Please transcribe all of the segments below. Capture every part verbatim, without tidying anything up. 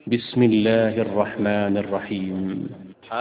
بسم الله الرحمن الرحيم.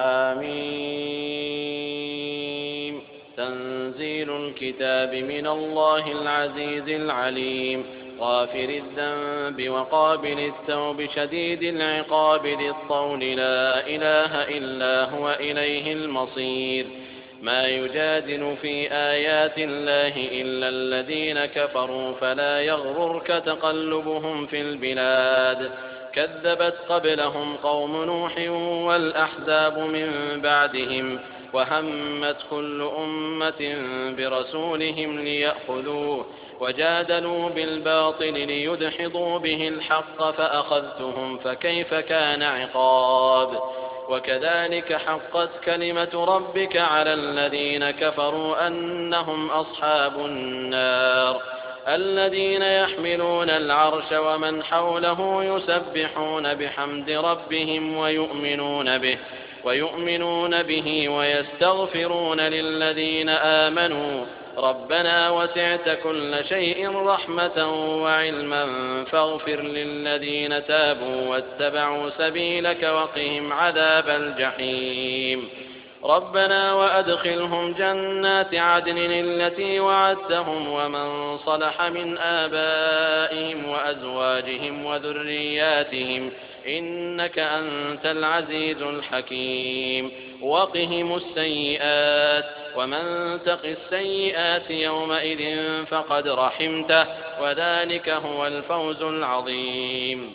حميم. تنزيل الكتاب من الله العزيز العليم، غافر الذنب وقابل التوب شديد العقاب ذي الطول لا إله إلا هو إليه المصير. ما يجادل في آيات الله إلا الذين كفروا فلا يغررك تقلبهم في البلاد. كذبت قبلهم قوم نوح والأحزاب من بعدهم، وهمت كل أمة برسولهم ليأخذوه، وجادلوا بالباطل ليدحضوا به الحق فأخذتهم فكيف كان عقاب. وكذلك حقت كلمة ربك على الذين كفروا أنهم أصحاب النار. الذين يحملون العرش ومن حوله يسبحون بحمد ربهم ويؤمنون به ويؤمنون به ويستغفرون للذين آمنوا ربنا وسعت كل شيء رحمة وعلما فاغفر للذين تابوا واتبعوا سبيلك وقهم عذاب الجحيم. ربنا وأدخلهم جنات عدن التي وعدتهم ومن صلح من آبائهم وأزواجهم وذرياتهم إنك أنت العزيز الحكيم. وقهم السيئات ومن تق السيئات يومئذ فقد رحمته وذلك هو الفوز العظيم.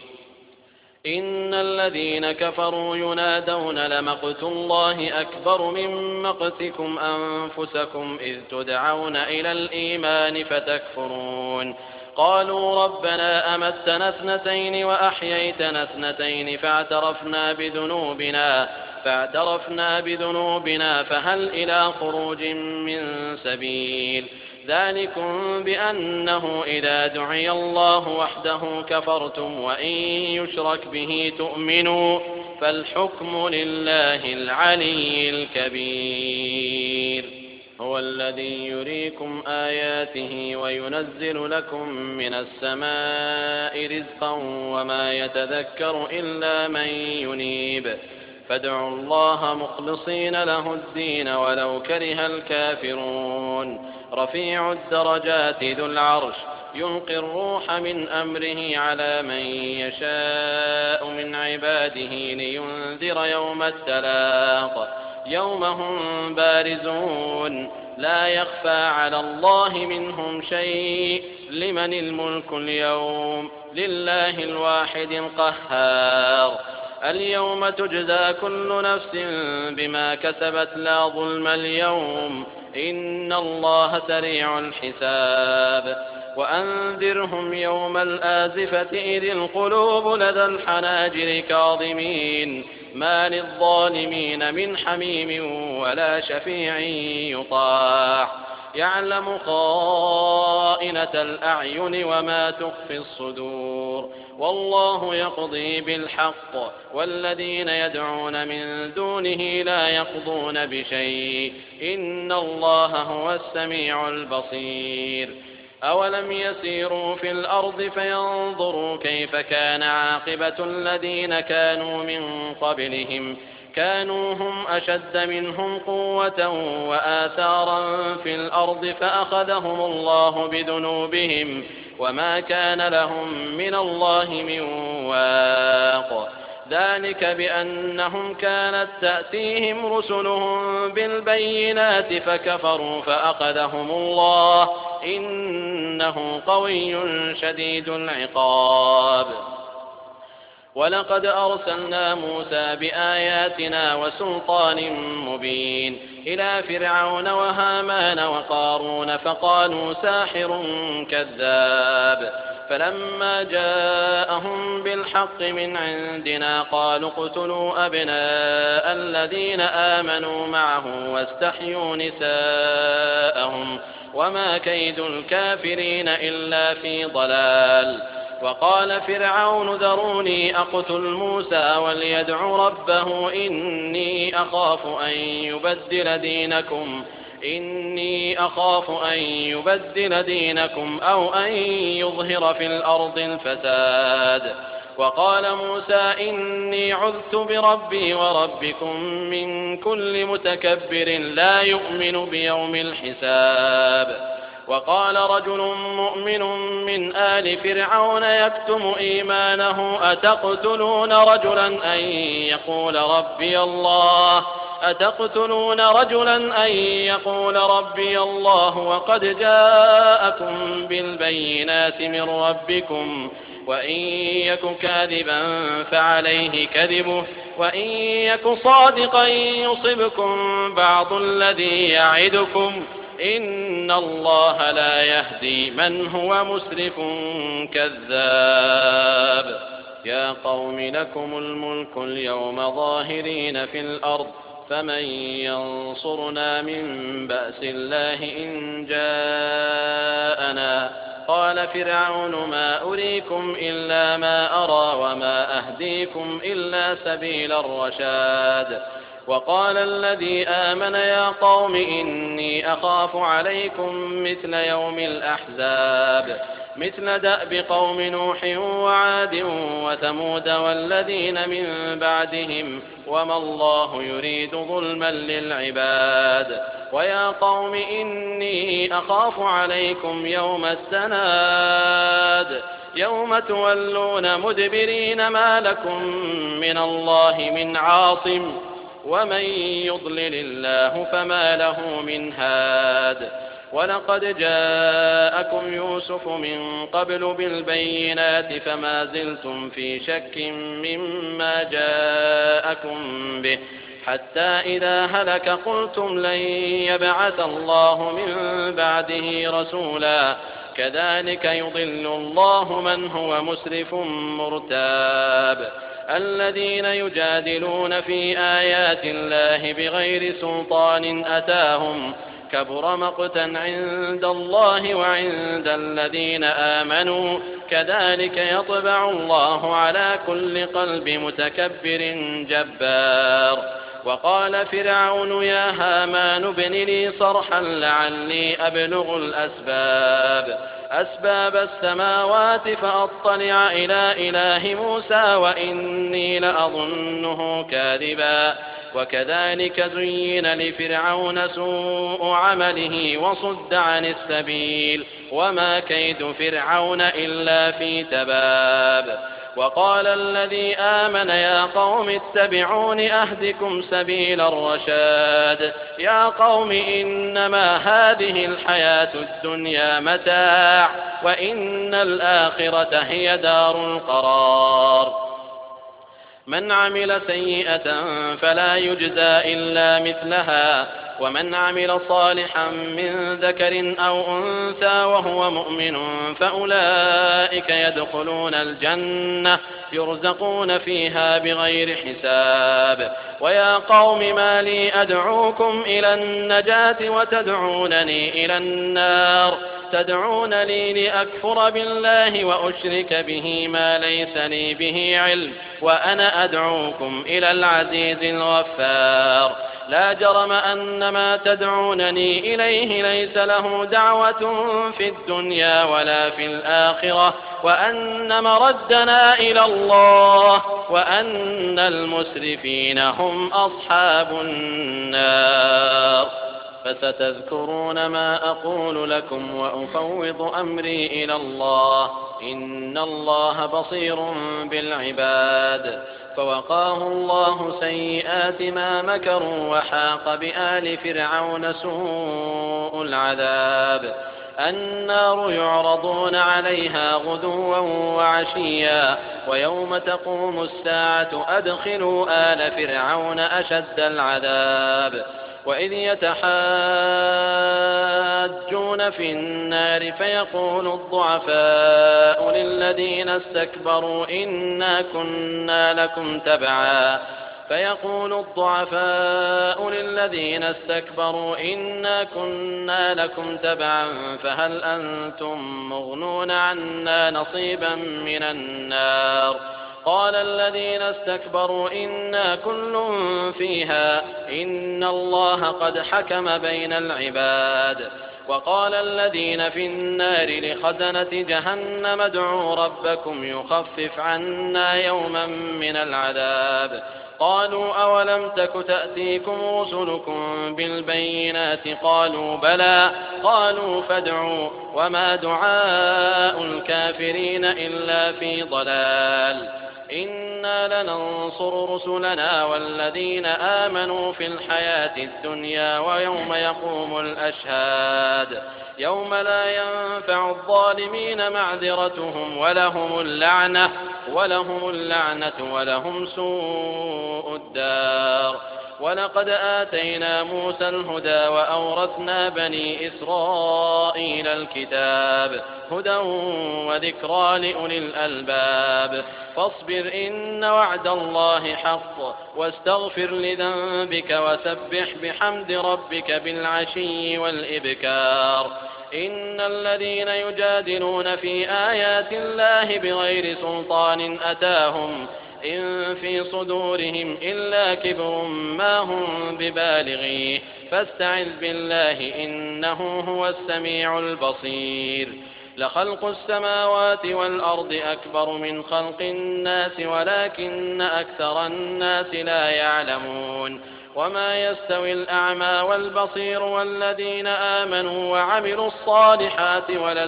إن الذين كفروا ينادون لمقت الله أكبر من مقتكم أنفسكم إذ تدعون إلى الإيمان فتكفرون. قالوا ربنا أمتنا اثنتين وأحييتنا اثنتين فاعترفنا بذنوبنا فاعترفنا بذنوبنا فهل إلى خروج من سبيل. ذلكم بأنه إذا دعي الله وحده كفرتم وإن يشرك به تؤمنوا فالحكم لله العلي الكبير. هو الذي يريكم آياته وينزل لكم من السماء رزقا وما يتذكر إلا من ينيب. فادعوا الله مخلصين له الدين ولو كره الكافرون. رفيع الدرجات ذو العرش يلقي الروح من أمره على من يشاء من عباده لينذر يوم التلاق يوم هم بارزون لا يخفى على الله منهم شيء. لمن الملك اليوم لله الواحد القهار. اليوم تجزى كل نفس بما كسبت لا ظلم اليوم إن الله سريع الحساب. وأنذرهم يوم الآزفة إذ القلوب لدى الحناجر كاظمين ما للظالمين من حميم ولا شفيع يطاع. يعلم خائنة الأعين وما تخفي الصدور والله يقضي بالحق والذين يدعون من دونه لا يقضون بشيء إن الله هو السميع البصير. أولم يسيروا في الأرض فينظروا كيف كان عاقبة الذين كانوا من قبلهم كانوا هم أشد منهم قوة وآثارا في الأرض فأخذهم الله بذنوبهم وما كان لهم من الله من واق. ذلك بأنهم كانت تأتيهم رسلهم بالبينات فكفروا فأخذهم الله إنه قوي شديد العقاب. ولقد أرسلنا موسى بآياتنا وسلطان مبين إلى فرعون وهامان وقارون فقالوا ساحر كذاب. فلما جاءهم بالحق من عندنا قالوا اقتلوا أبناء الذين آمنوا معه واستحيوا نساءهم وما كيد الكافرين إلا في ضلال. وقال فرعون ذروني أقتل موسى وليدع ربه إني أخاف أن يبدل دينكم إني أخاف أن يبدل دينكم أو أن يظهر في الأرض الفساد. وقال موسى إني عذت بربي وربكم من كل متكبر لا يؤمن بيوم الحساب. وقال رجل مؤمن من آل فرعون يكتم إيمانه أتقتلون رجلا أن يقول ربي الله أتقتلون رجلا أن يقول ربي الله وقد جاءكم بالبينات من ربكم وإن يك كاذبا فعليه كذبه وإن يك صادقا يصبكم بعض الذي يعدكم إن الله لا يهدي من هو مسرف كذاب. يا قوم لكم الملك اليوم ظاهرين في الأرض فمن ينصرنا من بأس الله إن جاءنا. قال فرعون ما أريكم إلا ما أرى وما أهديكم إلا سبيل الرشاد. وقال الذي آمن يا قوم إني أخاف عليكم مثل يوم الأحزاب مثل دأب قوم نوح وعاد وثمود والذين من بعدهم وما الله يريد ظلما للعباد. ويا قوم إني أخاف عليكم يوم التناد يوم تولون مدبرين ما لكم من الله من عاصم ومن يضلل الله فما له من هاد. ولقد جاءكم يوسف من قبل بالبينات فما زلتم في شك مما جاءكم به حتى إذا هلك قلتم لن يبعث الله من بعده رسولا كذلك يضل الله من هو مسرف مرتاب. الذين يجادلون في آيات الله بغير سلطان أتاهم كبر مقتا عند الله وعند الذين آمنوا كذلك يطبع الله على كل قلب متكبر جبار. وقال فرعون يا هامان ابن لي صرحا لعلي أبلغ الأسباب أسباب السماوات فأطلع إلى إله موسى وإني لأظنه كاذبا. وكذلك زين لفرعون سوء عمله وصد عن السبيل وما كيد فرعون إلا في تباب. وقال الذي آمن يا قوم اتبعون أهدكم سبيل الرشاد. يا قوم إنما هذه الحياة الدنيا متاع وإن الآخرة هي دار القرار. من عمل سيئة فلا يجزى إلا مثلها ومن عمل صالحا من ذكر أو أنثى وهو مؤمن فأولئك يدخلون الجنة يرزقون فيها بغير حساب. ويا قوم ما لي أدعوكم إلى النجاة وتدعونني إلى النار تدعونني لأكفر بالله وأشرك به ما ليس لي به علم وأنا أدعوكم إلى العزيز الغفار. لا جرم أن ما تدعونني إليه ليس له دعوة في الدنيا ولا في الآخرة وأن مردنا إلى الله وأن المسرفين هم أصحاب النار. فستذكرون ما أقول لكم وأفوض أمري إلى الله إن الله بصير بالعباد. فوقاه الله سيئات ما مكروا وحاق بآل فرعون سوء العذاب. النار يعرضون عليها غدوا وعشيا ويوم تقوم الساعة أدخلوا آل فرعون أشد العذاب. وإذ يتحاجون في النار فيقول الضعفاء للذين استكبروا إنا كنا لكم تبعا فيقول الضعفاء للذين استكبروا إنا كنا لكم تبعا فهل أنتم مغنون عنا نصيبا من النار. قال الذين استكبروا إنا كل فيها إن الله قد حكم بين العباد. وقال الذين في النار لخزنة جهنم ادعوا ربكم يخفف عنا يوما من العذاب قالوا أولم تك تأتيكم رسلكم بالبينات قالوا بلى قالوا فادعوا وما دعاء الكافرين إلا في ضلال إنا لننصر رسلنا والذين آمنوا في الحياة الدنيا ويوم يقوم الأشهاد يوم لا ينفع الظالمين معذرتهم ولهم اللعنة ولهم اللعنة ولهم سوء الدار ولقد آتينا موسى الهدى وأورثنا بني إسرائيل الكتاب هدى وذكرى لأولي الألباب فاصبر إن وعد الله حق واستغفر لذنبك وسبح بحمد ربك بالعشي والإبكار إن الذين يجادلون في آيات الله بغير سلطان أتاهم إن في صدورهم إلا كبر ما هم ببالغيه فاستعذ بالله إنه هو السميع البصير لخلق السماوات والأرض أكبر من خلق الناس ولكن أكثر الناس لا يعلمون وما يستوي الأعمى والبصير والذين آمنوا وعملوا الصالحات ولا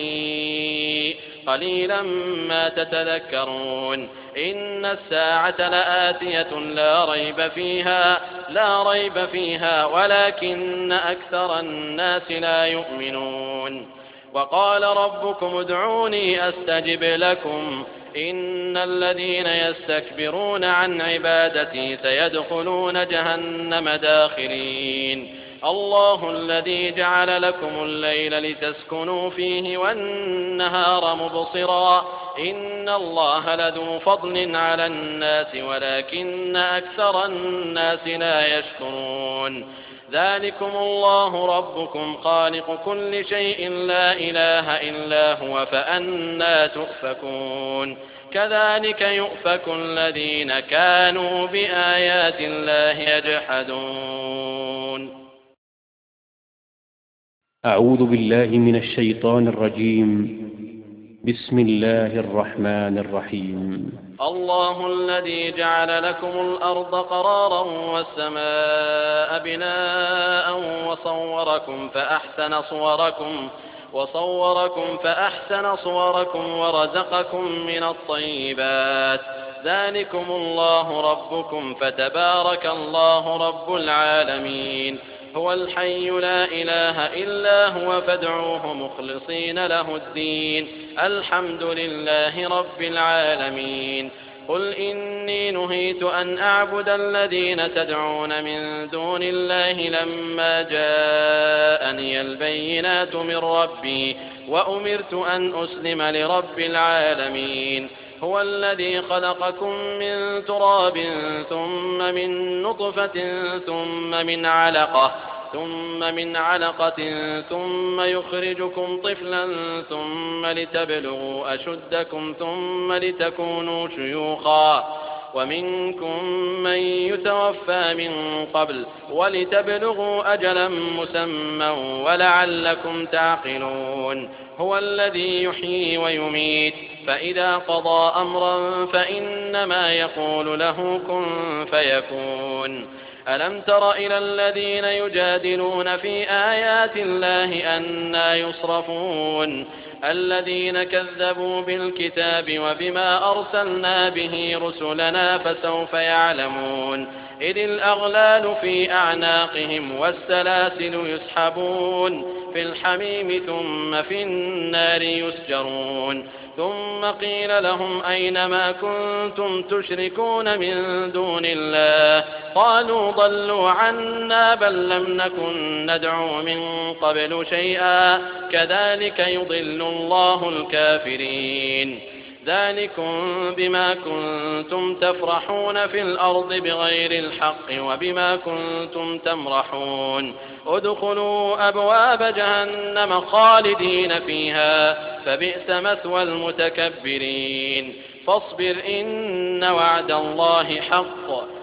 المسيء قليلا ما تتذكرون إن الساعة لآتية لا ريب فيها لا ريب فيها ولكن أكثر الناس لا يؤمنون وقال ربكم ادعوني أستجب لكم إن الذين يستكبرون عن عبادتي سيدخلون جهنم داخرين الله الذي جعل لكم الليل لتسكنوا فيه والنهار مبصرا إن الله لذو فضل على الناس ولكن أكثر الناس لا يشكرون ذلكم الله ربكم خالق كل شيء لا إله إلا هو فأنى تؤفكون كذلك يؤفك الذين كانوا بآيات الله يجحدون أعوذ بالله من الشيطان الرجيم بسم الله الرحمن الرحيم الله الذي جعل لكم الأرض قرارا والسماء بناء وصوركم فأحسن صوركم وصوركم فأحسن صوركم ورزقكم من الطيبات ذلكم الله ربكم فتبارك الله رب العالمين هو الحي لا إله إلا هو فادعوه مخلصين له الدين الحمد لله رب العالمين قل إني نهيت أن أعبد الذين تدعون من دون الله لما جاءني البينات من ربي وأمرت أن أسلم لرب العالمين هو الذي خلقكم من تراب ثم من نطفة ثم من علقة ثم من علقة ثم يخرجكم طفلا ثم لتبلغوا أشدكم ثم لتكونوا شيوخا ومنكم من يتوفى من قبل ولتبلغوا أجلا مسمى ولعلكم تعقلون هو الذي يحيي ويميت فإذا قضى أمرا فإنما يقول له كن فيكون ألم تر إلى الذين يجادلون في آيات الله أنى يصرفون الذين كذبوا بالكتاب وبما أرسلنا به رسلنا فسوف يعلمون إذ الأغلال في أعناقهم والسلاسل يسحبون في الحميم ثم في النار يسجرون ثم قيل لهم أين ما كنتم تشركون من دون الله قالوا ضلوا عنا بل لم نكن ندعو من قبل شيئا كذلك يضل الله الكافرين ذلكم بما كنتم تفرحون في الأرض بغير الحق وبما كنتم تمرحون ادخلوا أبواب جهنم خالدين فيها فبئس مثوى المتكبرين فاصبر إن وعد الله حق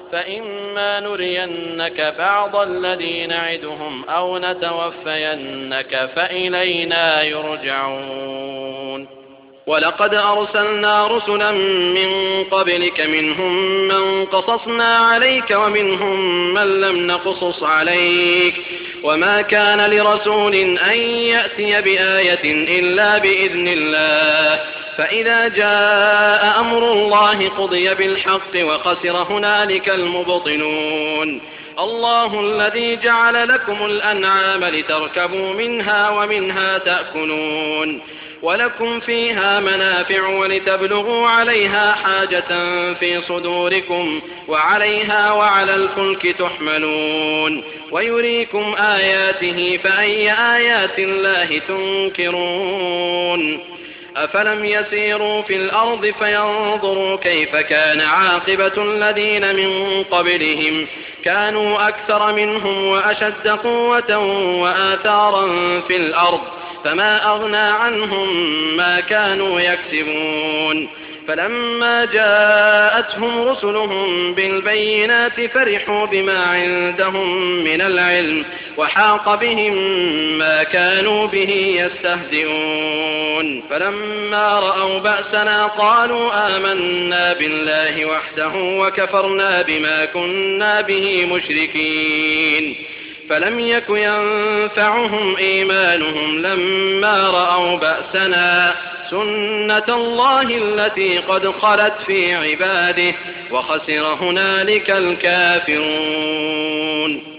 فإما نرينك بعض الذي نعدهم أو نتوفينك فإلينا يرجعون. ولقد أرسلنا رسلا من قبلك منهم من قصصنا عليك ومنهم من لم نقصص عليك وما كان لرسول أن يأتي بآية إلا بإذن الله فإذا جاء أمر الله قضي بالحق وخسر هنالك المبطلون. الله الذي جعل لكم الأنعام لتركبوا منها ومنها تأكلون ولكم فيها منافع ولتبلغوا عليها حاجة في صدوركم وعليها وعلى الفلك تحملون ويريكم آياته فأي آيات الله تنكرون. أفلم يسيروا في الأرض فينظروا كيف كان عاقبة الذين من قبلهم كانوا أكثر منهم وأشد قوة وآثارا في الأرض فما أغنى عنهم ما كانوا يكسبون. فلما جاءتهم رسلهم بالبينات فرحوا بما عندهم من العلم وحاق بهم ما كانوا به يستهزئون. فلما رأوا بأسنا قالوا آمنا بالله وحده وكفرنا بما كنا به مشركين. فلم يك ينفعهم إيمانهم لما رأوا بأسنا سنة الله التي قد خلت في عباده وخسر هنالك الكافرون.